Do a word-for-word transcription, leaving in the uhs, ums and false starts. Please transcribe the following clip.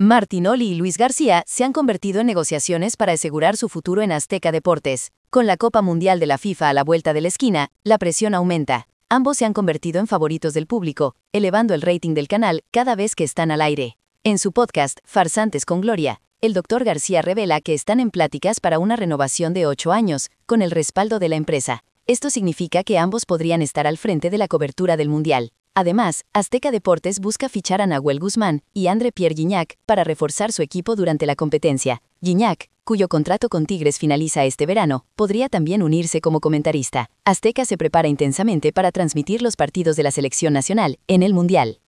Martinoli y Luis García se han convertido en negociaciones para asegurar su futuro en Azteca Deportes. Con la Copa Mundial de la FIFA a la vuelta de la esquina, la presión aumenta. Ambos se han convertido en favoritos del público, elevando el rating del canal cada vez que están al aire. En su podcast, Farsantes con Gloria, el doctor García revela que están en pláticas para una renovación de ocho años, con el respaldo de la empresa. Esto significa que ambos podrían estar al frente de la cobertura del Mundial. Además, Azteca Deportes busca fichar a Nahuel Guzmán y André-Pierre Gignac para reforzar su equipo durante la competencia. Gignac, cuyo contrato con Tigres finaliza este verano, podría también unirse como comentarista. Azteca se prepara intensamente para transmitir los partidos de la selección nacional en el Mundial.